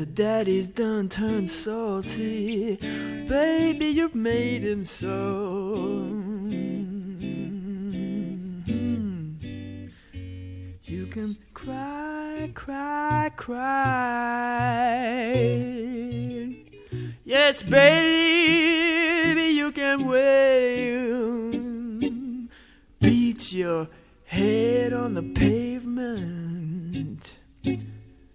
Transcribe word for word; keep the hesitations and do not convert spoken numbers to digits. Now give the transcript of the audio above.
Daddy's done turned salty. Baby, you've made him so. Mm-hmm. You can cry, cry, cry. Yes, baby, you can wail. Beat your head on the pavement.